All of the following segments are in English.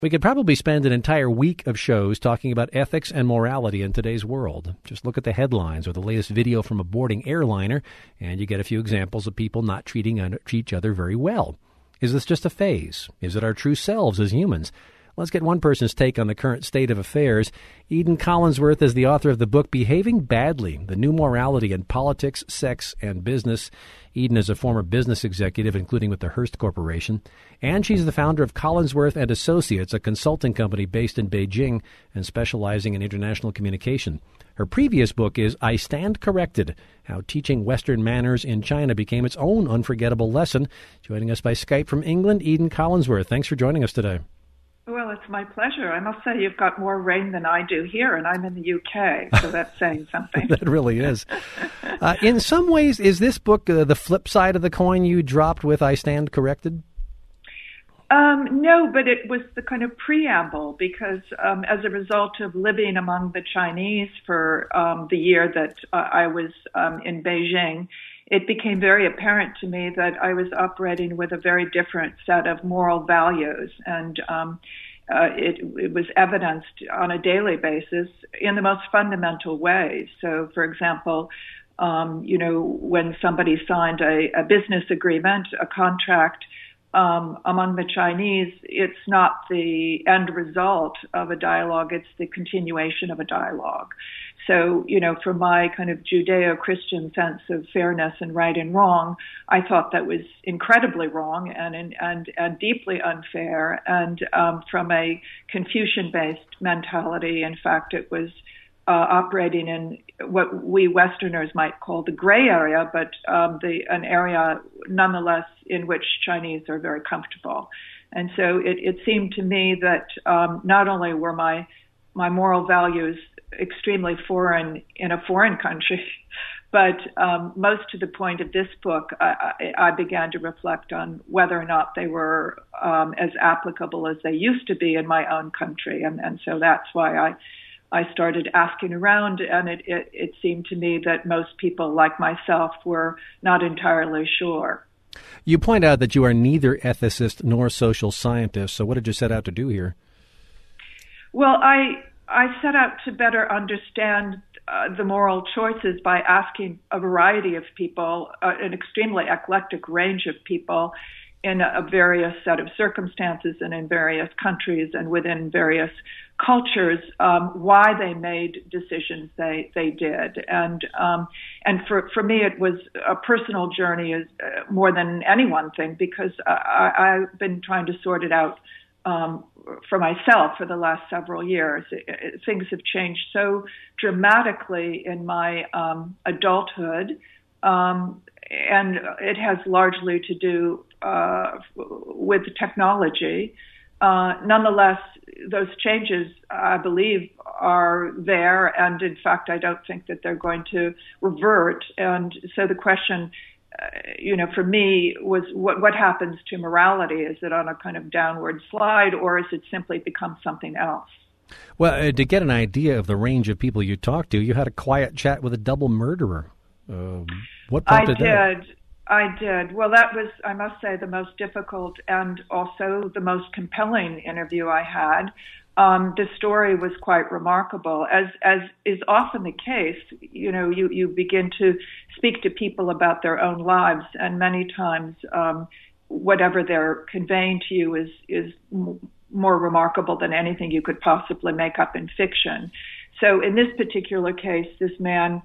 We could probably spend an entire week of shows talking about ethics and morality in today's world. Just look at the headlines or the latest video from a boarding airliner, and you get a few examples of people not treating each other very well. Is this just a phase? Is it our true selves as humans? Let's get one person's take on the current state of affairs. Eden Collinsworth is the author of the book Behaving Badly, The New Morality in Politics, Sex, and Business. Eden is a former business executive, including with the Hearst Corporation. And she's the founder of Collinsworth and Associates, a consulting company based in Beijing and specializing in international communication. Her previous book is I Stand Corrected, How Teaching Western Manners in China Became Its Own Unforgettable Lesson. Joining us by Skype from England, Eden Collinsworth. Thanks for joining us today. Well, it's my pleasure. I must say you've got more rain than I do here, and I'm in the UK, so that's saying something. That really is. In some ways, is this book the flip side of the coin you dropped with I Stand Corrected? No, but it was the kind of preamble because as a result of living among the Chinese for the year that I was in Beijing, it became very apparent to me that I was operating with a very different set of moral values, and it was evidenced on a daily basis in the most fundamental ways. So, for example, when somebody signed a business agreement, a contract among the Chinese, it's not the end result of a dialogue, it's the continuation of a dialogue. So, from my kind of Judeo-Christian sense of fairness and right and wrong, I thought that was incredibly wrong and deeply unfair. And from a Confucian-based mentality, in fact, it was operating in what we Westerners might call the gray area, but an area nonetheless in which Chinese are very comfortable. And so it seemed to me that not only were my moral values extremely foreign in a foreign country, but most to the point of this book, I began to reflect on whether or not they were as applicable as they used to be in my own country. And so that's why I started asking around, and it seemed to me that most people like myself were not entirely sure. You point out that you are neither ethicist nor social scientist, so what did you set out to do here? Well, I set out to better understand the moral choices by asking a variety of people, an extremely eclectic range of people in a various set of circumstances and in various countries and within various cultures, why they made decisions they did. And for me, it was a personal journey more than any one thing, because I've been trying to sort it out for myself for the last several years. Things have changed so dramatically in my adulthood, and it has largely to do with technology. Nonetheless, those changes, I believe, are there, and in fact, I don't think that they're going to revert. And so the question, for me, was what happens to morality? Is it on a kind of downward slide, or has it simply become something else? Well, to get an idea of the range of people you talked to, you had a quiet chat with a double murderer. What prompted that? I did. Well, that was, I must say, the most difficult and also the most compelling interview I had. The story was quite remarkable. As is often the case, you begin to speak to people about their own lives, and many times whatever they're conveying to you is more remarkable than anything you could possibly make up in fiction. So in this particular case, this man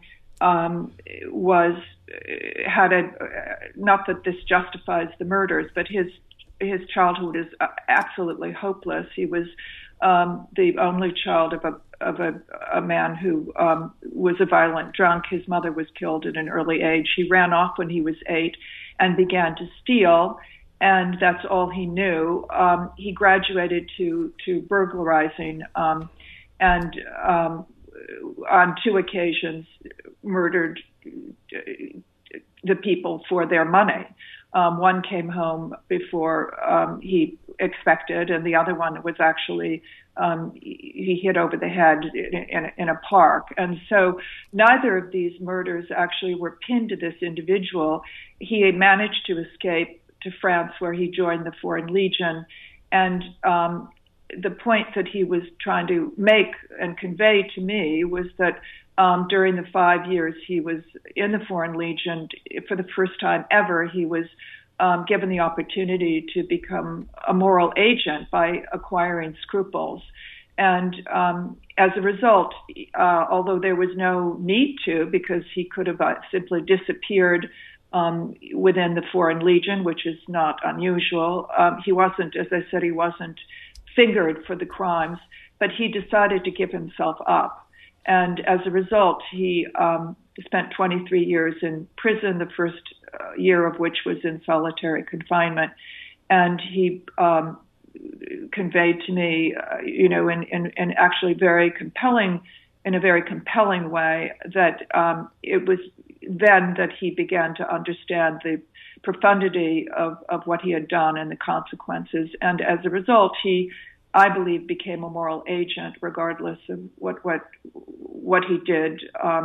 had not that this justifies the murders, but his childhood is absolutely hopeless. He was the only child of a man who was a violent drunk. His mother was killed at an early age. He ran off when he was 8 and began to steal, and that's all he knew. He graduated to burglarizing, and on 2 occasions murdered the people for their money. One came home before he expected, and the other one was actually he hit over the head in a park. And so neither of these murders actually were pinned to this individual. He had managed to escape to France, where he joined the Foreign Legion, and the point that he was trying to make and convey to me was that during the 5 years he was in the Foreign Legion, for the first time ever, he was given the opportunity to become a moral agent by acquiring scruples. And as a result, although there was no need to, because he could have simply disappeared within the Foreign Legion, which is not unusual, he wasn't, as I said, he wasn't fingered for the crimes, but he decided to give himself up. And as a result, he spent 23 years in prison, the first year of which was in solitary confinement. And he conveyed to me, in actually in a very compelling way, that it was then that he began to understand the profundity of what he had done and the consequences. And as a result, he, I believe, became a moral agent, regardless of what he did,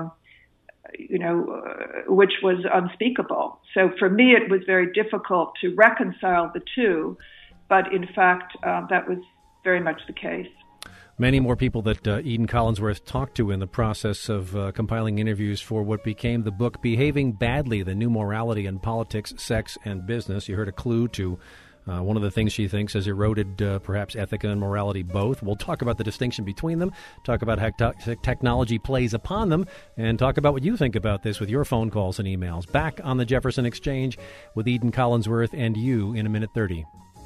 which was unspeakable. So for me, it was very difficult to reconcile the two, but in fact, that was very much the case. Many more people that Eden Collinsworth talked to in the process of compiling interviews for what became the book Behaving Badly, The New Morality in Politics, Sex, and Business. You heard a clue to one of the things she thinks has eroded perhaps ethic and morality both. We'll talk about the distinction between them, talk about how technology plays upon them, and talk about what you think about this with your phone calls and emails. Back on the Jefferson Exchange with Eden Collinsworth and you in a minute 30.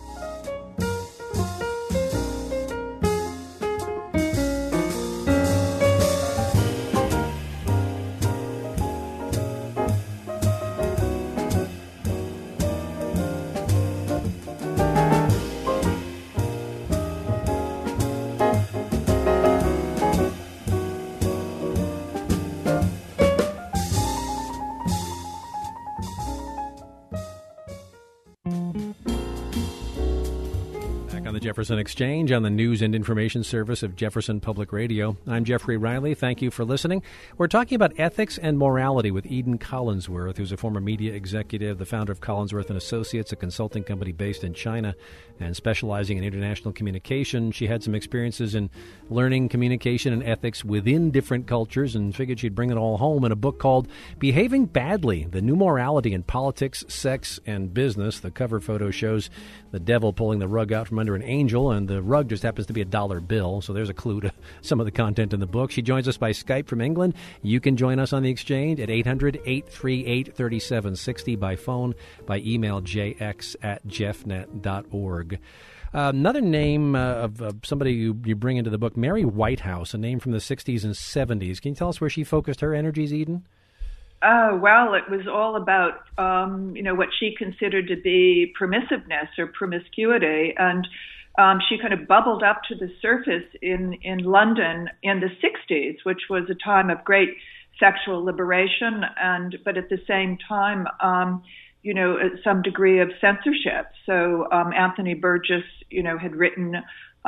Jefferson Exchange on the News and Information Service of Jefferson Public Radio. I'm Jeffrey Riley. Thank you for listening. We're talking about ethics and morality with Eden Collinsworth, who's a former media executive, the founder of Collinsworth & Associates, a consulting company based in China and specializing in international communication. She had some experiences in learning communication and ethics within different cultures and figured she'd bring it all home in a book called Behaving Badly, The New Morality in Politics, Sex, and Business. The cover photo shows the devil pulling the rug out from under an angel, and the rug just happens to be a dollar bill, so there's a clue to some of the content in the book. She joins us by Skype from England. You can join us on the Exchange at 800-838-3760 by phone, by email jx@jeffnet.org. Another name of somebody you bring into the book, Mary Whitehouse, a name from the 60s and 70s. Can you tell us where she focused her energies, Eden? Oh, well, it was all about, what she considered to be permissiveness or promiscuity. And she kind of bubbled up to the surface in London in the 60s, which was a time of great sexual liberation, but at the same time, some degree of censorship. So Anthony Burgess, had written,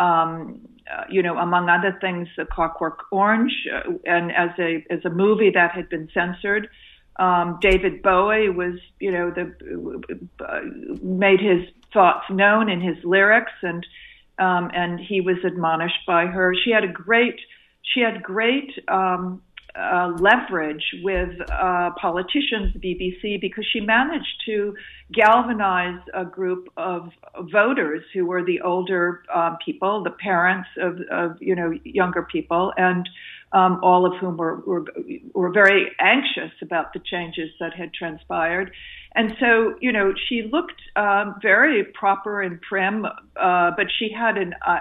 among other things, The Clockwork Orange, and as a movie that had been censored. David Bowie was, made his thoughts known in his lyrics, and he was admonished by her. She had great leverage with politicians, the BBC, because she managed to galvanize a group of voters who were the older people, the parents of younger people, and all of whom were very anxious about the changes that had transpired. And so, she looked very proper and prim, but she had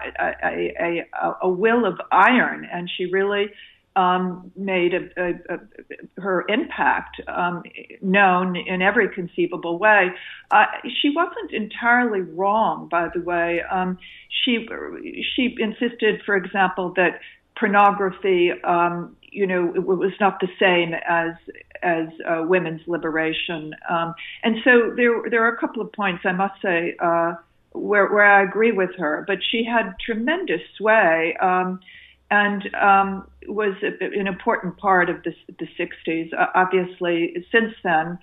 a will of iron, and she really made her impact known in every conceivable way. She wasn't entirely wrong, by the way. She insisted, for example, that pornography, it was not the same as women's liberation. And so there are a couple of points, I must say, where I agree with her. But she had tremendous sway. and was an important part of the 60s. Obviously, since then,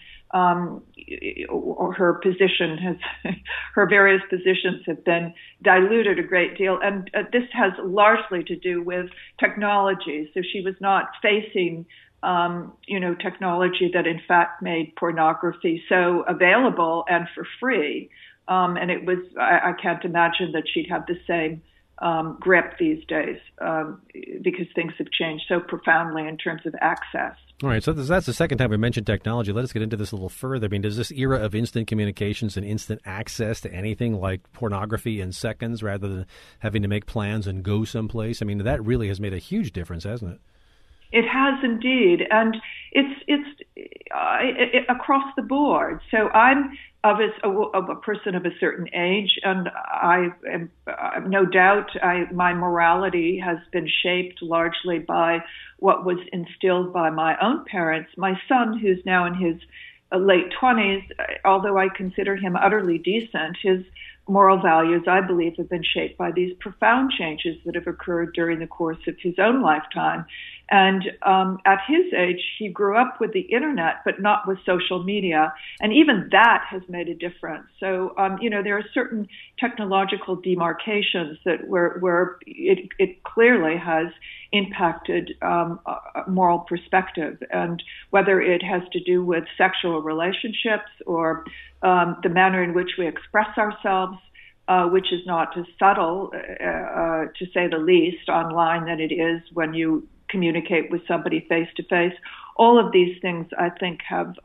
her position her various positions have been diluted a great deal, and this has largely to do with technology. So she was not facing technology that in fact made pornography so available and for free. And it was, I can't imagine that she'd have the same grip these days because things have changed so profoundly in terms of access. All right, so that's the second time we mentioned technology. Let us get into this a little further. I mean, does this era of instant communications and instant access to anything like pornography in seconds rather than having to make plans and go someplace, I mean, that really has made a huge difference, hasn't it? It has indeed, and it's across the board. So I'm of a person of a certain age, and I am no doubt my morality has been shaped largely by what was instilled by my own parents. My son, who's now in his late 20s, although I consider him utterly decent, his moral values, I believe, have been shaped by these profound changes that have occurred during the course of his own lifetime. And at his age, he grew up with the internet, but not with social media. And even that has made a difference. So, there are certain technological demarcations that where it clearly has impacted moral perspective. And whether it has to do with sexual relationships or the manner in which we express ourselves, which is not as subtle, to say the least, online than it is when you communicate with somebody face to face. All of these things, I think, have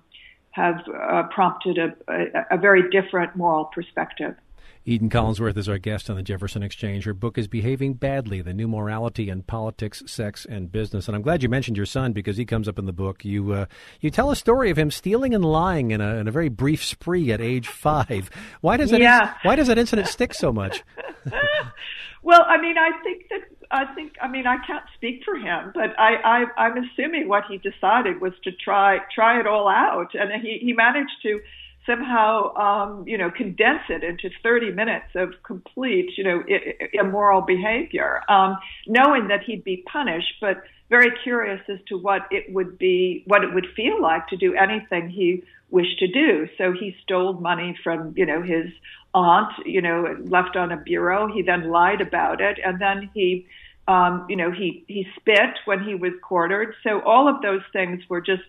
prompted a very different moral perspective. Eden Collinsworth is our guest on the Jefferson Exchange. Her book is Behaving Badly, The New Morality in Politics, Sex, and Business. And I'm glad you mentioned your son because he comes up in the book. You tell a story of him stealing and lying in a very brief spree at age 5. Why does that incident stick so much? Well, I mean, I can't speak for him, but I'm assuming what he decided was to try it all out. And he managed to somehow, condense it into 30 minutes of complete, immoral behavior, knowing that he'd be punished, but very curious as to what it would feel like to do anything he wished to do. So he stole money from, his aunt, left on a bureau. He then lied about it. And then he spit when he was quartered. So all of those things were just,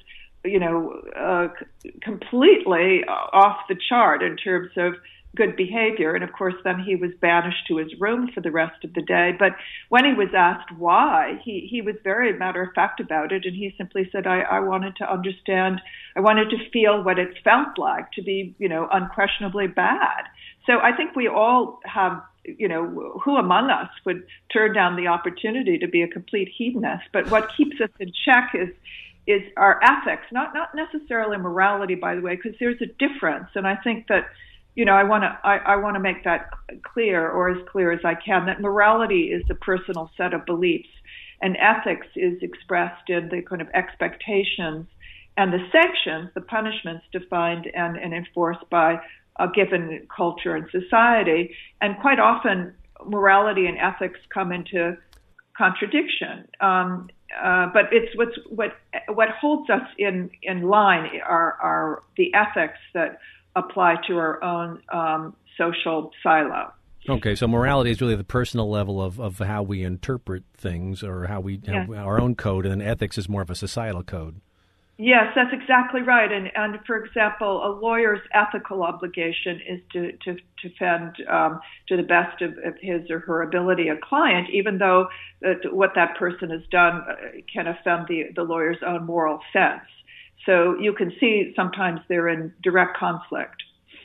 completely off the chart in terms of good behavior. And of course, then he was banished to his room for the rest of the day. But when he was asked why, he was very matter of fact about it. And he simply said, I wanted to understand, I wanted to feel what it felt like to be, unquestionably bad. So I think we all have, who among us would turn down the opportunity to be a complete hedonist? But what keeps us in check is our ethics, not necessarily morality, by the way, because there's a difference. And I think that, I want to make that clear, or as clear as I can, that morality is a personal set of beliefs, and ethics is expressed in the kind of expectations and the sanctions, the punishments defined and enforced by a given culture and society. And quite often, morality and ethics come into contradiction. But it's what holds us in line are the ethics that apply to our own social silo. Okay, so morality is really the personal level of how we interpret things, or how our own code, and then ethics is more of a societal code. Yes, that's exactly right. And for example, a lawyer's ethical obligation is to defend to the best of his or her ability a client, even though what that person has done can offend the lawyer's own moral sense. So you can see sometimes they're in direct conflict.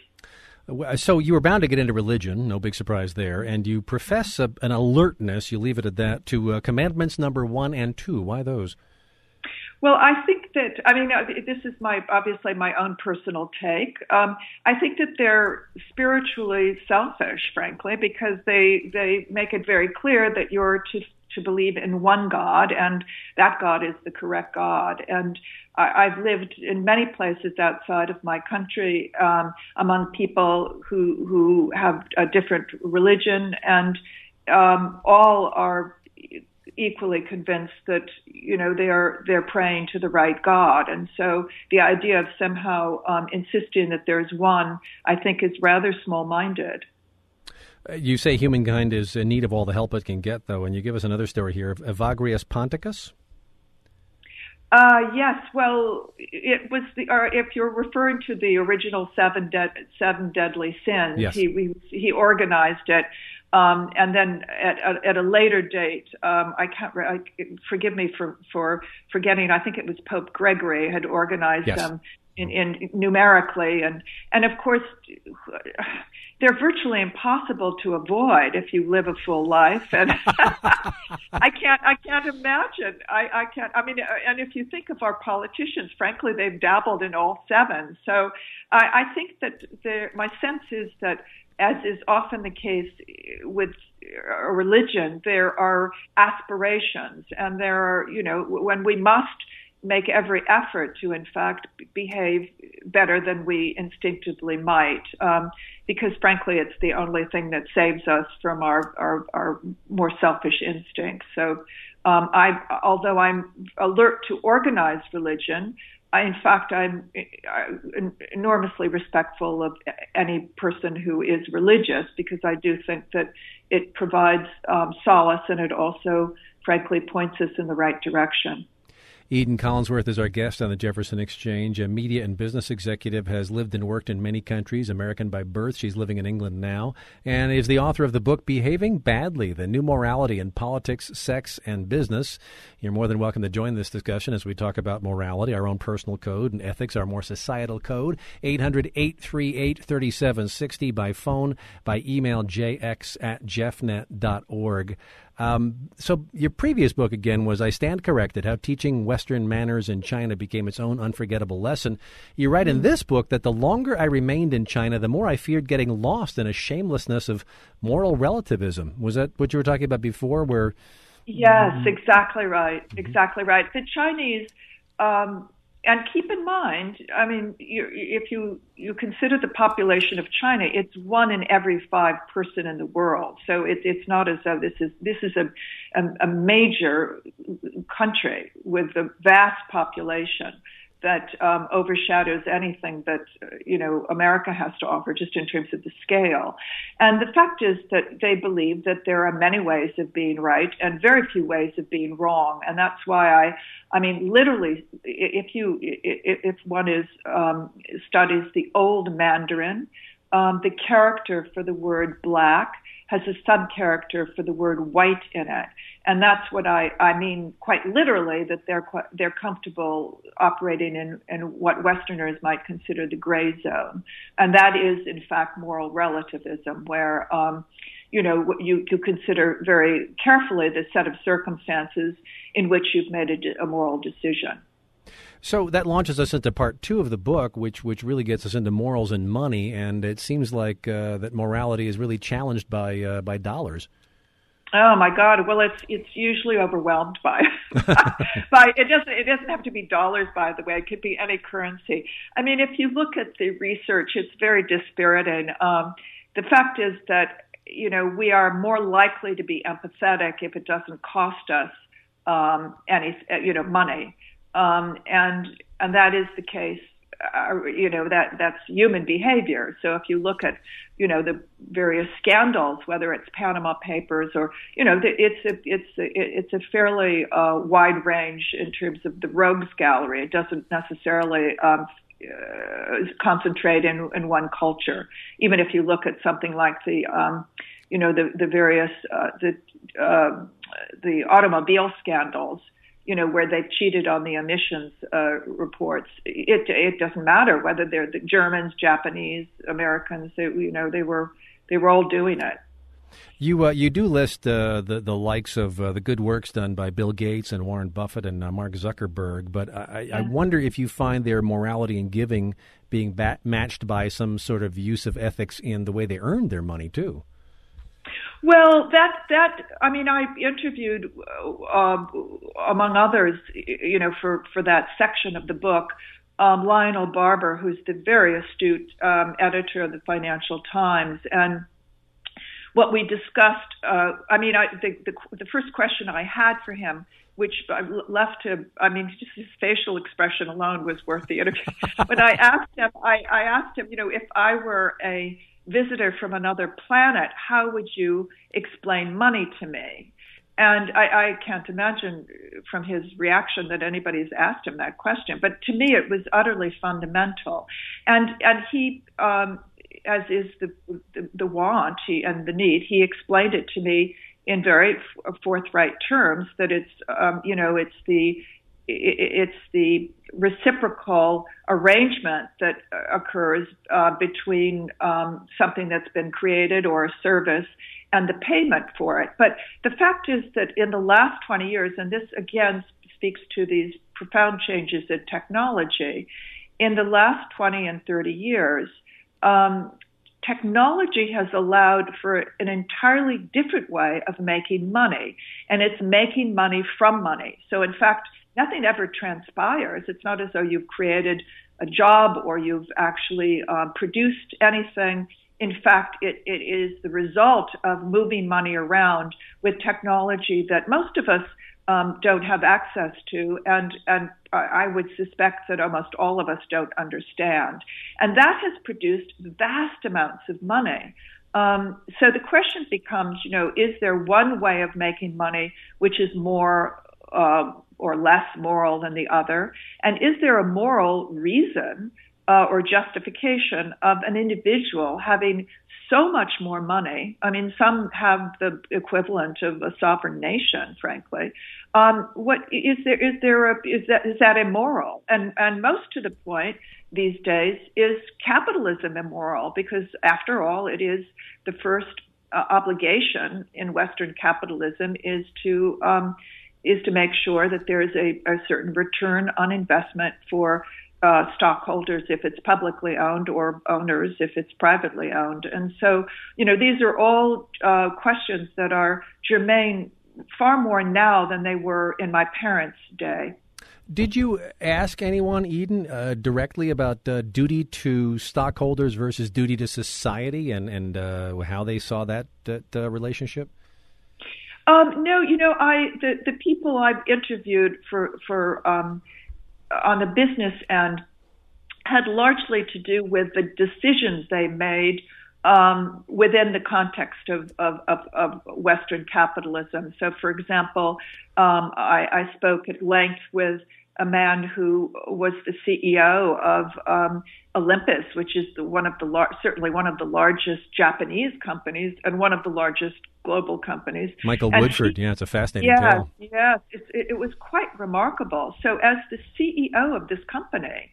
So you were bound to get into religion, no big surprise there, and you profess an alertness, you leave it at that, to commandments number 1 and 2. Why those? Well, I think that, this is obviously my own personal take. I think that they're spiritually selfish, frankly, because they make it very clear that you're to believe in one God, and that God is the correct God. And I've lived in many places outside of my country, among people who have a different religion, and all are equally convinced that they're praying to the right God, and so the idea of somehow insisting that there's one, I think, is rather small-minded. You say humankind is in need of all the help it can get, though, and you give us another story here of Evagrius Ponticus. Yes, well, it was if you're referring to the original seven deadly sins, yes. he organized it, and then at a later date, forgive me for forgetting. I think it was Pope Gregory had organized yes. them in numerically, and of course they're virtually impossible to avoid if you live a full life, and I can't imagine. I can't. I mean, and if you think of our politicians, frankly, they've dabbled in all seven. So I think that my sense is that, as is often the case with a religion, there are aspirations, and there are, when we must make every effort to, in fact, behave better than we instinctively might, because, frankly, it's the only thing that saves us from our more selfish instincts. So, although I'm alert to organized religion, in fact, I'm enormously respectful of any person who is religious, because I do think that it provides solace, and it also, frankly, points us in the right direction. Eden Collinsworth is our guest on the Jefferson Exchange. A media and business executive, has lived and worked in many countries, American by birth. She's living in England now, and is the author of the book Behaving Badly, The New Morality in Politics, Sex, and Business. You're more than welcome to join this discussion as we talk about morality, our own personal code, and ethics, our more societal code. 800-838-3760 by phone, by email, jx@jeffnet.org. So your previous book, again, was I Stand Corrected, How Teaching Western Manners in China Became Its Own Unforgettable Lesson. You write in this book that the longer I remained in China, the more I feared getting lost in a shamelessness of moral relativism. Was that what you were talking about before? Yes, exactly right. Exactly right. The Chinese, and keep in mind, I mean, if you consider the population of China, it's 1 in every 5 person in the world. So it's not as though this is a major country with a vast population that overshadows anything that America has to offer, just in terms of the scale. And the fact is that they believe that there are many ways of being right and very few ways of being wrong. And that's why I mean, literally, if one studies the old Mandarin, the character for the word black has a sub-character for the word white in it. And that's what I mean quite literally, that they're comfortable operating in what Westerners might consider the gray zone. And that is, in fact, moral relativism, where, you consider very carefully the set of circumstances in which you've made a moral decision. So that launches us into part 2 of the book, which really gets us into morals and money, and it seems like that morality is really challenged by dollars. Oh my God! Well, it's usually overwhelmed by it doesn't have to be dollars, by the way. It could be any currency. I mean, if you look at the research, it's very dispiriting. The fact is that we are more likely to be empathetic if it doesn't cost us any money. And that is the case, that's human behavior. So if you look at, the various scandals, whether it's Panama Papers or, it's a fairly wide range in terms of the rogues gallery. It doesn't necessarily concentrate in one culture. Even if you look at something like the various the automobile scandals, where they cheated on the emissions reports. It doesn't matter whether they're the Germans, Japanese, Americans. They were all doing it. You do list the likes of the good works done by Bill Gates and Warren Buffett and Mark Zuckerberg, but I wonder if you find their morality in giving being matched by some sort of use of ethics in the way they earned their money too. Well, I mean, I interviewed, among others, for that section of the book, Lionel Barber, who's the very astute editor of the Financial Times. And what we discussed, the first question I had for him, which I left to, just his facial expression alone was worth the interview. But I asked him, if I were a visitor from another planet, how would you explain money to me? And I can't imagine from his reaction that anybody's asked him that question. But to me, it was utterly fundamental. And he, as is the want and the need, he explained it to me in very forthright terms that it's the reciprocal arrangement that occurs between something that's been created or a service and the payment for it. But the fact is that in the last 20 years, and this again speaks to these profound changes in technology, in the last 20 and 30 years, technology has allowed for an entirely different way of making money, and it's making money from money. So in fact, nothing ever transpires. It's not as though you've created a job or you've actually produced anything. In fact, it is the result of moving money around with technology that most of us don't have access to, and I would suspect that almost all of us don't understand. And that has produced vast amounts of money. So the question becomes, is there one way of making money which is more or less moral than the other? And is there a moral reason or justification of an individual having so much more money? I mean, some have the equivalent of a sovereign nation, frankly. What is that immoral? And most to the point these days, is capitalism immoral? Because after all, it is the first obligation in Western capitalism is to make sure that there is a certain return on investment for stockholders if it's publicly owned, or owners if it's privately owned. And so, these are all questions that are germane far more now than they were in my parents' day. Did you ask anyone, Eden, directly about duty to stockholders versus duty to society, and how they saw that relationship? No, the people I've interviewed for on the business end had largely to do with the decisions they made within the context of Western capitalism. So, for example, I spoke at length with a man who was the CEO of Olympus, which is certainly one of the largest Japanese companies and one of the largest global companies. Michael Woodford, it's a fascinating tale. Yeah, it was quite remarkable. So as the CEO of this company,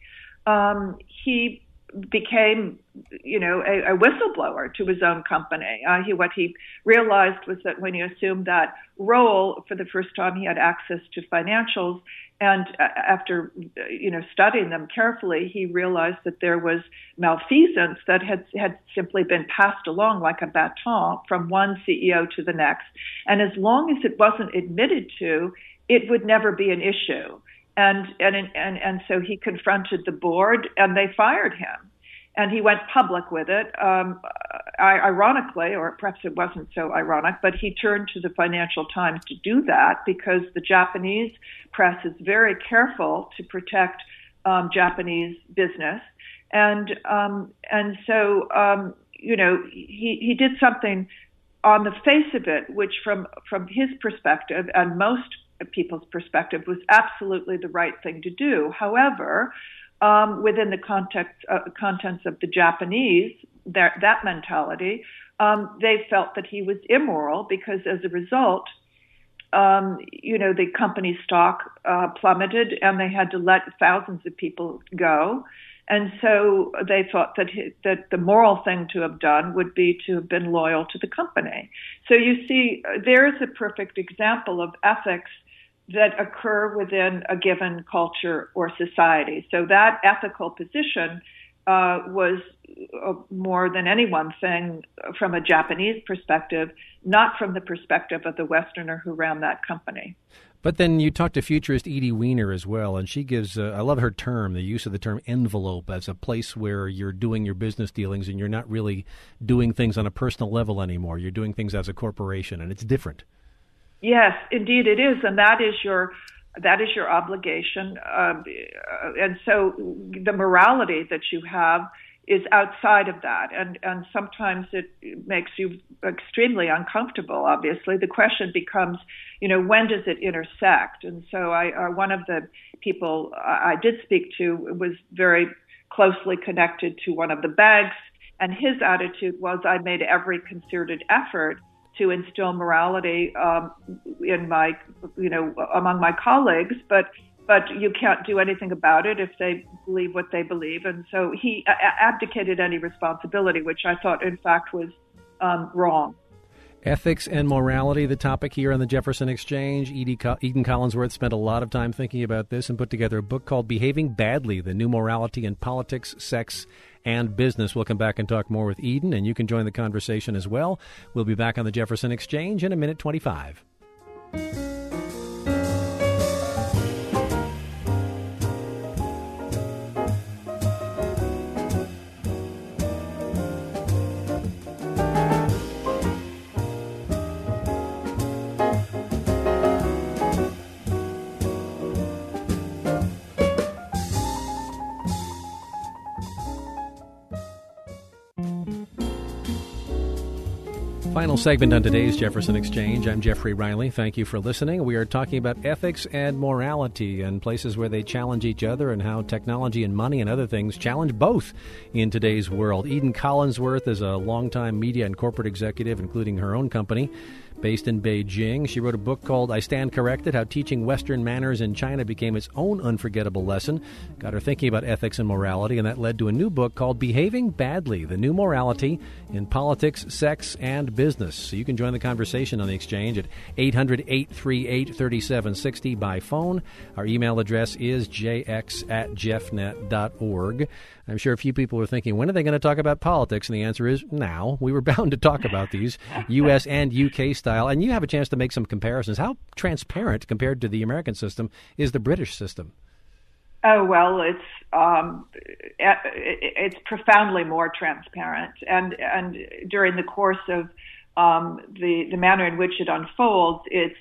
he became, a whistleblower to his own company. What he realized was that when he assumed that role for the first time, he had access to financials. And after, studying them carefully, he realized that there was malfeasance that had simply been passed along like a baton from one CEO to the next. And as long as it wasn't admitted to, it would never be an issue. And so he confronted the board, and they fired him. And he went public with it. Ironically, or perhaps it wasn't so ironic, but he turned to the Financial Times to do that because the Japanese press is very careful to protect Japanese business. And so he did something on the face of it, which from his perspective and most people's perspective was absolutely the right thing to do. However, within the contents of the Japanese, that mentality, they felt that he was immoral because as a result, the company's stock plummeted and they had to let thousands of people go. And so they thought that the moral thing to have done would be to have been loyal to the company. So you see, there's a perfect example of ethics that occur within a given culture or society. So that ethical position was more than any one thing from a Japanese perspective, not from the perspective of the Westerner who ran that company. But then you talk to futurist Edie Weiner as well, and she gives, I love her term, the use of the term envelope as a place where you're doing your business dealings and you're not really doing things on a personal level anymore. You're doing things as a corporation, and it's different. Yes, indeed it is, and that is your obligation. And so the morality that you have is outside of that, and sometimes it makes you extremely uncomfortable. Obviously, the question becomes, when does it intersect? And so, one of the people I did speak to was very closely connected to one of the banks, and his attitude was, I made every concerted effort to instill morality in my, among my colleagues, but you can't do anything about it if they believe what they believe. And so he abdicated any responsibility, which I thought, in fact, was wrong. Ethics and morality, the topic here on the Jefferson Exchange. Eden Collinsworth spent a lot of time thinking about this and put together a book called Behaving Badly, The New Morality in Politics, Sex, and Business. We'll come back and talk more with Eden, and you can join the conversation as well. We'll be back on the Jefferson Exchange in a minute 25. Final segment on today's Jefferson Exchange. I'm Jeffrey Riley. Thank you for listening. We are talking about ethics and morality and places where they challenge each other and how technology and money and other things challenge both in today's world. Eden Collinsworth is a longtime media and corporate executive, including her own company, based in Beijing. She wrote a book called I Stand Corrected, How Teaching Western Manners in China Became Its Own Unforgettable Lesson. Got her thinking about ethics and morality, and that led to a new book called Behaving Badly, The New Morality in Politics, Sex, and Business. So you can join the conversation on the Exchange at 800-838-3760 by phone. Our email address is jx@jeffnet.org. I'm sure a few people are thinking, when are they going to talk about politics? And the answer is now. We were bound to talk about these, U.S. and U.K. style. And you have a chance to make some comparisons. How transparent, compared to the American system, is the British system? Oh, well, it's profoundly more transparent. And during the course of the manner in which it unfolds, it's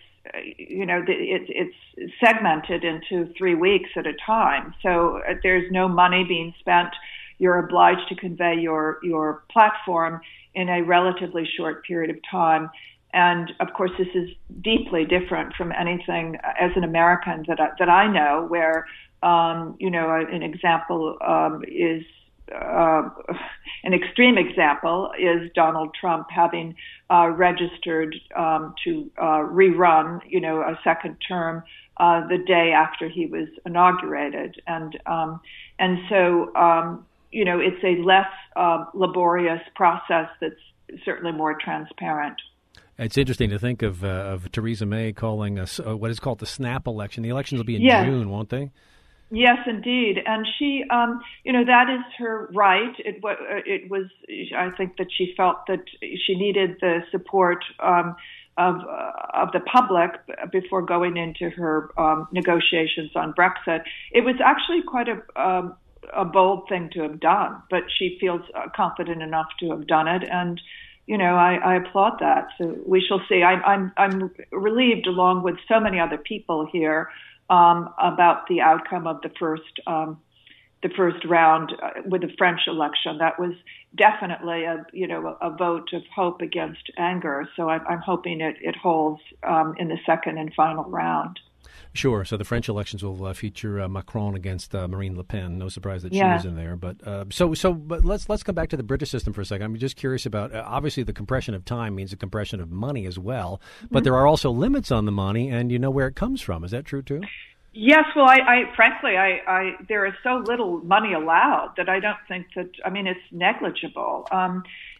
segmented into 3 weeks at a time. So there's no money being spent. You're obliged to convey your platform in a relatively short period of time. And of course, this is deeply different from anything as an American that I know, where an example is. An extreme example is Donald Trump having registered to rerun, a second term the day after he was inaugurated, and so it's a less laborious process that's certainly more transparent. It's interesting to think of Theresa May calling what is called the snap election. The elections will be in June, won't they? Yes, indeed, and she, that is her right. It was. I think that she felt that she needed the support of the public before going into her negotiations on Brexit. It was actually quite a bold thing to have done, but she feels confident enough to have done it, and I applaud that. So we shall see. I'm relieved, along with so many other people here, about the outcome of the first round with the French election. That was definitely a vote of hope against anger. So I'm hoping it holds in the second and final round. Sure. So the French elections will feature Macron against Marine Le Pen. No surprise that she was in there. But but let's come back to the British system for a second. I'm just curious about obviously the compression of time means a compression of money as well. But there are also limits on the money, and you know where it comes from. Is that true too? Yes. Well, frankly, there is so little money allowed that I don't think that. I mean, it's negligible.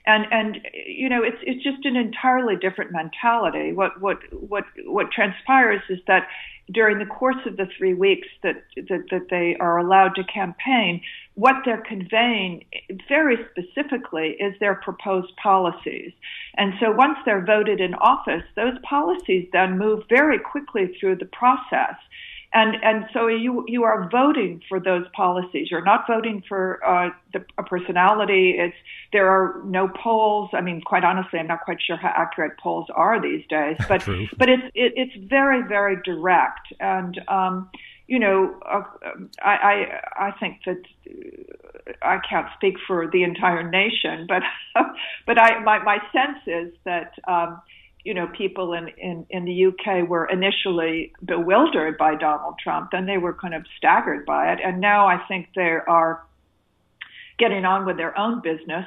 And it's just an entirely different mentality. What transpires is that during the course of the 3 weeks that they are allowed to campaign, what they're conveying very specifically is their proposed policies. And so once they're voted in office, those policies then move very quickly through the process. And so you are voting for those policies. You're not voting for a personality. There are no polls. I mean, quite honestly, I'm not quite sure how accurate polls are these days. But it's very, very direct. And I think that I can't speak for the entire nation, but my sense is that people in the UK were initially bewildered by Donald Trump, then they were kind of staggered by it, and now I think they are getting on with their own business.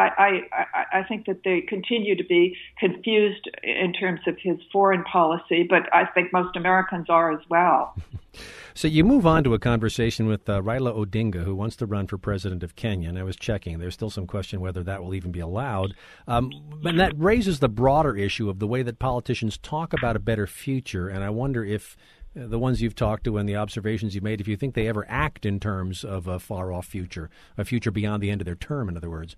I think that they continue to be confused in terms of his foreign policy, but I think most Americans are as well. So you move on to a conversation with Raila Odinga, who wants to run for president of Kenya. And I was checking. There's still some question whether that will even be allowed. And that raises the broader issue of the way that politicians talk about a better future. And I wonder if the ones you've talked to and the observations you've made, if you think they ever act in terms of a far-off future, a future beyond the end of their term, in other words.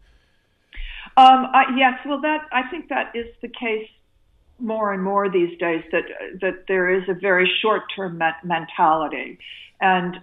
Yes, well, I think that is the case more and more these days, that there is a very short-term mentality, and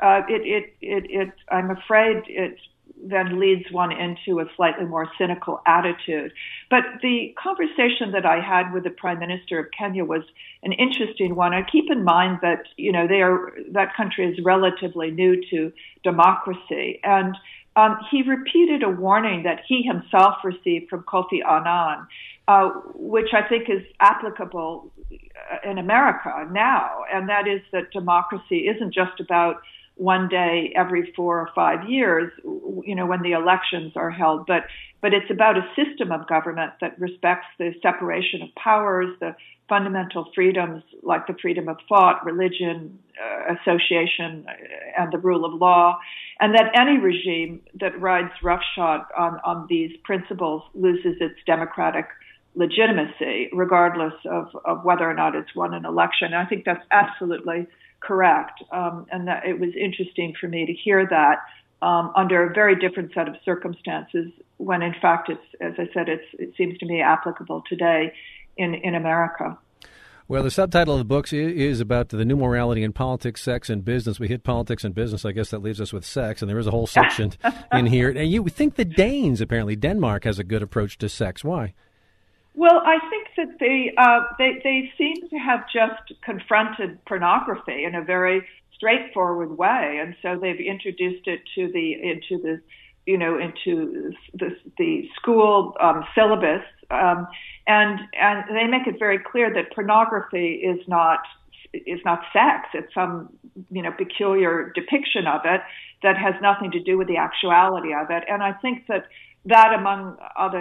I'm afraid it then leads one into a slightly more cynical attitude. But the conversation that I had with the Prime Minister of Kenya was an interesting one. And keep in mind that that country is relatively new to democracy, and he repeated a warning that he himself received from Kofi Annan, which I think is applicable in America now, and that is that democracy isn't just about one day every 4 or 5 years, when the elections are held, but it's about a system of government that respects the separation of powers, the fundamental freedoms like the freedom of thought, religion, association, and the rule of law, and that any regime that rides roughshod on these principles loses its democratic legitimacy, regardless of whether or not it's won an election. I think that's absolutely correct, and that it was interesting for me to hear that under a very different set of circumstances, when in fact it's, as I said, it seems to me applicable today in America. Well, the subtitle of the book is about the new morality in politics, sex, and business. We hit politics and business. I guess that leaves us with sex, and there is a whole section in here. And you think the Danes, apparently, Denmark has a good approach to sex. Why? Well, I think that they seem to have just confronted pornography in a very straightforward way, and so they've introduced it into the school syllabus, and they make it very clear that pornography is not sex. It's some peculiar depiction of it that has nothing to do with the actuality of it, and I think that among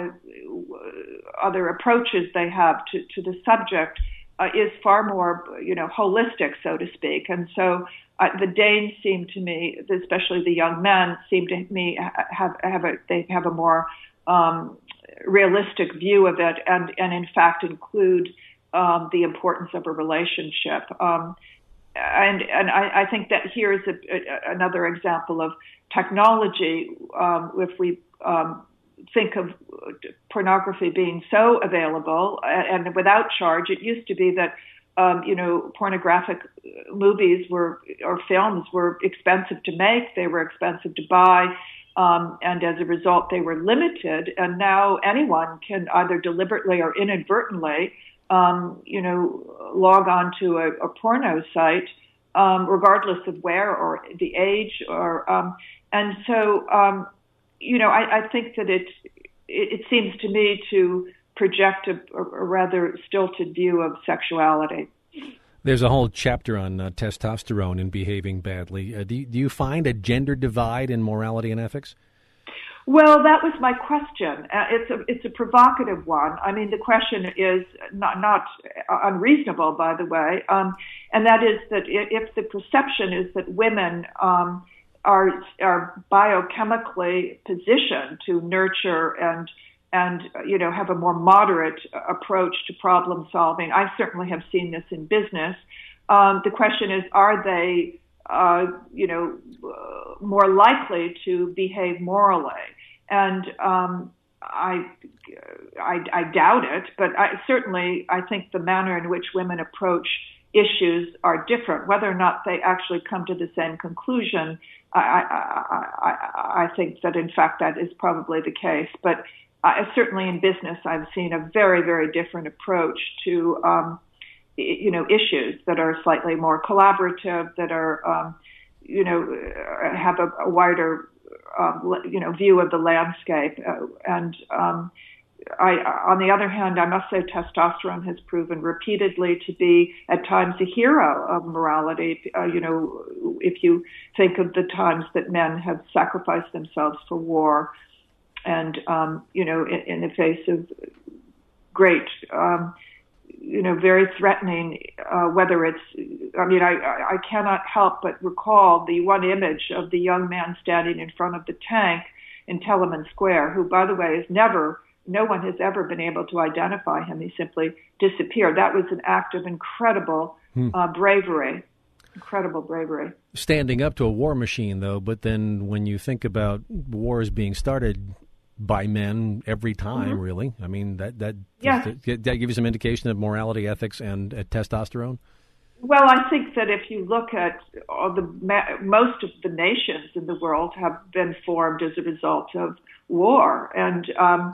other approaches they have to the subject is far more holistic, so to speak. And so the Danes seem to me, especially the young men, seem to me have a more realistic view of it, and in fact include the importance of a relationship. And I think that here is another example of technology. If we think of pornography being so available and without charge, it used to be that pornographic movies or films were expensive to make, they were expensive to buy, and as a result they were limited. And now anyone can either deliberately or inadvertently log on to a porno site, regardless of where or the age, and so I think that it seems to me to project a rather stilted view of sexuality. There's a whole chapter on testosterone and behaving badly. Do you find a gender divide in morality and ethics? Well, that was my question. It's a provocative one. I mean, the question is not unreasonable, by the way, and that is that if the perception is that women are biochemically positioned to nurture and and have a more moderate approach to problem solving. I certainly have seen this in business. The question is, are they, more likely to behave morally? And I doubt it, but I think the manner in which women approach issues are different. Whether or not they actually come to the same conclusion, I think that in fact that is probably the case. But certainly in business, I've seen a very, very different approach to issues that are slightly more collaborative, that are have a wider view of the landscape. On the other hand, I must say testosterone has proven repeatedly to be at times a hero of morality. If you think of the times that men have sacrificed themselves for war and, in the face of great, very threatening, whether it's, I cannot help but recall the one image of the young man standing in front of the tank in Tiananmen Square, who, by the way, no one has ever been able to identify him. He simply disappeared. That was an act of incredible bravery. Incredible bravery. Standing up to a war machine, though, but then when you think about wars being started by men every time, really, I mean, that gives you some indication of morality, ethics, and testosterone? Well, I think that if you look at most of the nations in the world have been formed as a result of war. And,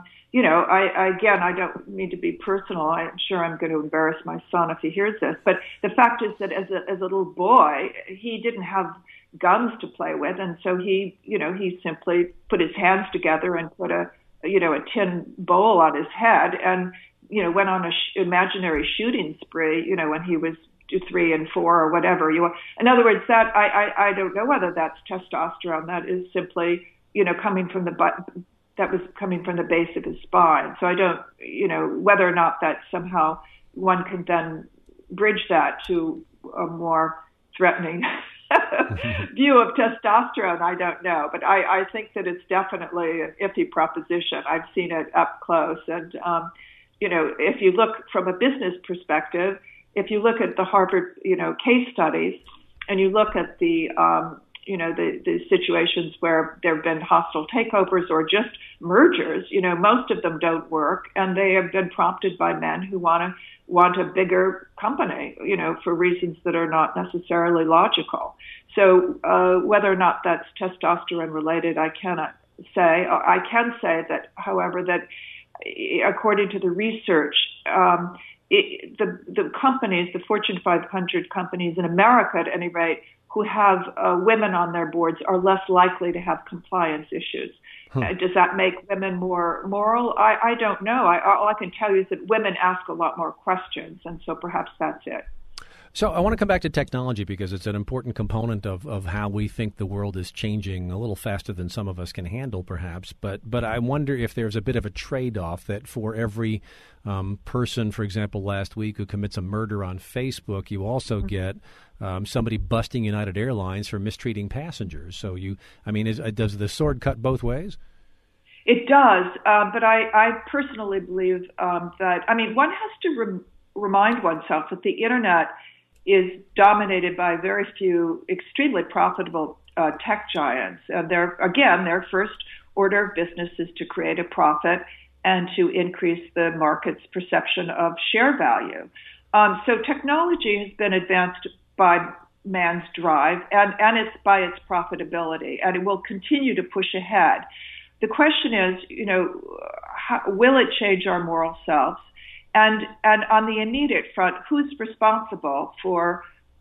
I don't mean to be personal. I'm sure I'm going to embarrass my son if he hears this. But the fact is that as a little boy, he didn't have guns to play with. And so he simply put his hands together and put a tin bowl on his head and, went on imaginary shooting spree, when he was 3 and 4 or whatever. In other words, that I don't know whether that's testosterone. That is simply, coming from the base of his spine. So I don't, whether or not that somehow one can then bridge that to a more threatening view of testosterone, I don't know. But I think that it's definitely an iffy proposition. I've seen it up close. And, if you look from a business perspective, if you look at the Harvard, case studies, and you look at the situations where there have been hostile takeovers or just mergers, most of them don't work, and they have been prompted by men who want a bigger company, for reasons that are not necessarily logical. So whether or not that's testosterone related, I cannot say. I can say that, however, that according to the research, the companies, the Fortune 500 companies in America, at any rate, who have women on their boards are less likely to have compliance issues. Does that make women more moral? I don't know. All I can tell you is that women ask a lot more questions, and so perhaps that's it. So I want to come back to technology because it's an important component of how we think the world is changing a little faster than some of us can handle, perhaps. But I wonder if there's a bit of a trade-off that for every person, for example, last week who commits a murder on Facebook, you also get somebody busting United Airlines for mistreating passengers. So does the sword cut both ways? It does, but I personally believe that, one has to remind oneself that the Internet is dominated by very few extremely profitable tech giants. And their first order of business is to create a profit and to increase the market's perception of share value. So technology has been advanced by man's drive and it's by its profitability, and it will continue to push ahead. The question is, will it change our moral selves? And on the immediate front, who's responsible for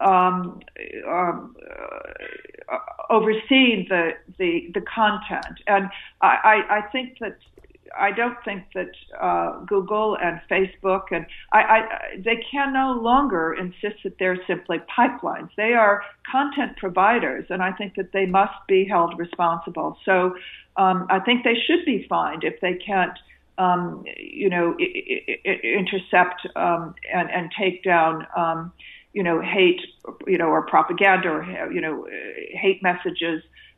overseeing the content? And I don't think that Google and Facebook and they can no longer insist that they're simply pipelines. They are content providers, and I think that they must be held responsible. So I think they should be fined if they can't intercept and take down, hate, or propaganda or, hate messages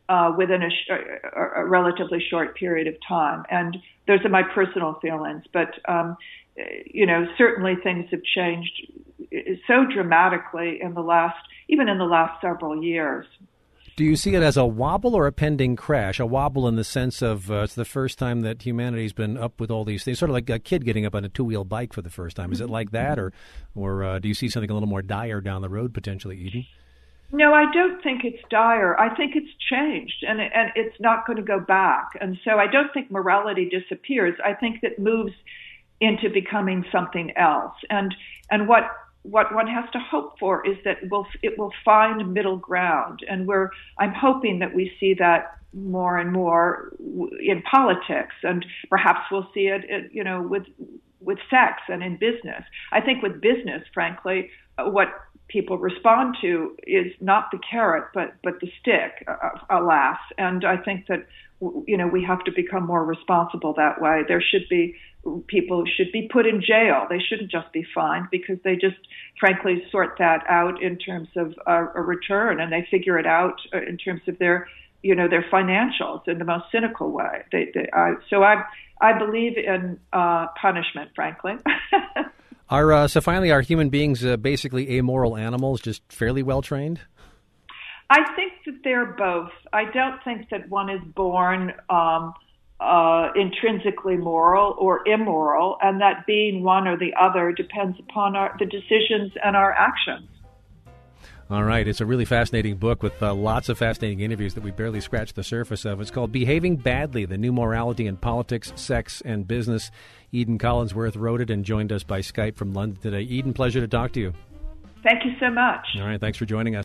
within a relatively short period of time. And those are my personal feelings. But, certainly things have changed so dramatically even in the last several years. Do you see it as a wobble or a pending crash? A wobble in the sense of it's the first time that humanity's been up with all these things, sort of like a kid getting up on a two-wheel bike for the first time. Is it like that, or do you see something a little more dire down the road potentially, Eden? No, I don't think it's dire. I think it's changed, and it's not going to go back. And so I don't think morality disappears. I think it moves into becoming something else. And what one has to hope for is that it will find middle ground. And I'm hoping that we see that more and more in politics, and perhaps we'll see it, with sex and in business. I think with business, frankly, what people respond to is not the carrot, but the stick, alas. And I think that, we have to become more responsible that way. People should be put in jail. They shouldn't just be fined, because they just, frankly, sort that out in terms of a return, and they figure it out in terms of their financials in the most cynical way. So I believe in punishment, frankly. So finally, are human beings basically amoral animals, just fairly well trained? I think that they're both. I don't think that one is born intrinsically moral or immoral, and that being one or the other depends upon the decisions and our actions. All right. It's a really fascinating book with lots of fascinating interviews that we barely scratched the surface of. It's called Behaving Badly, The New Morality in Politics, Sex, and Business. Eden Collinsworth wrote it and joined us by Skype from London today. Eden, pleasure to talk to you. Thank you so much. All right. Thanks for joining us.